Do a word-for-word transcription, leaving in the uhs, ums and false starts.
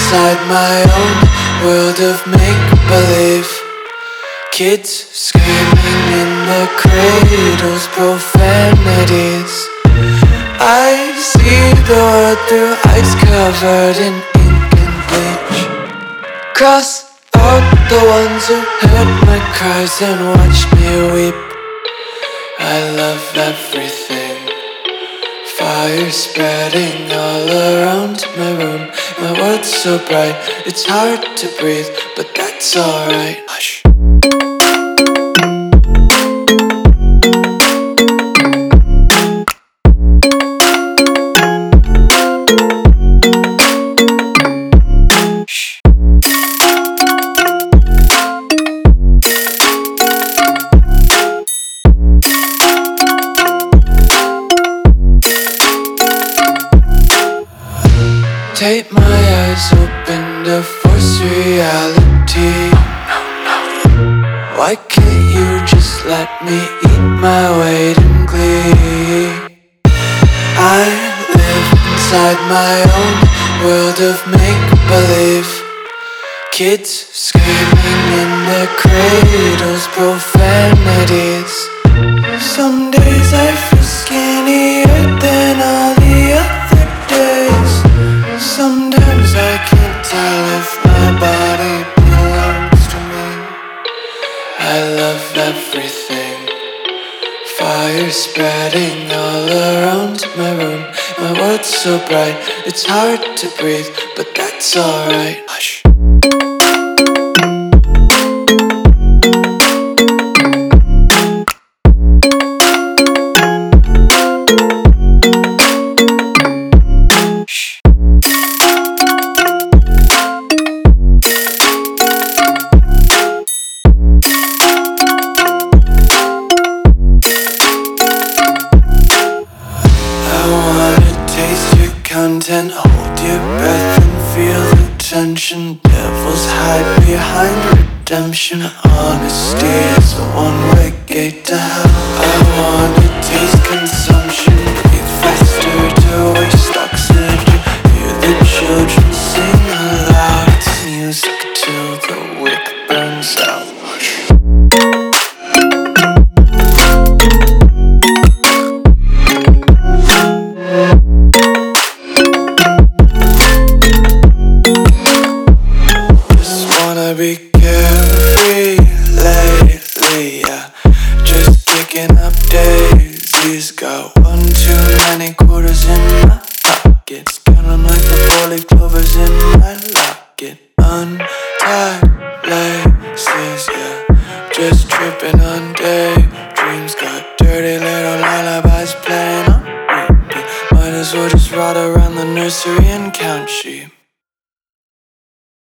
inside my own world of make-believe. Kids screaming in their cradles, profanities. I see the world through eyes covered in ink and bleach. Cross out the ones who heard my cries and watched me weep. I love everything. Fire spreading all around my room. My world's so bright, it's hard to breathe, but that's alright. Hush. Tape my eyes open to force reality. Why can't you just let me eat my weight in glee? I live inside my own world of make-believe. Kids screaming in their cradles, profanities. Some days I feel skinnier than all the other days. Sometimes I can't tell if my body belongs to me. I love everything. Fire spreading all around my room. My world's so bright, it's hard to breathe, but that's alright. Hush. Content, hold your breath and feel the tension. Devils hide behind redemption. Honesty is a one-way gate to hell. I wanna taste consumption. Breathe faster to waste oxygen. Hear the children sing aloud. It's music till the wick burns out. Be carefree lately, yeah. Just picking up daisies. Got one too many quarters in my pockets. Count 'em like the four-leaf clovers in my locket. Untied laces, yeah. Just tripping on daydreams. Got dirty little lullabies playing on repeat. Might as well just ride around the nursery and count sheep.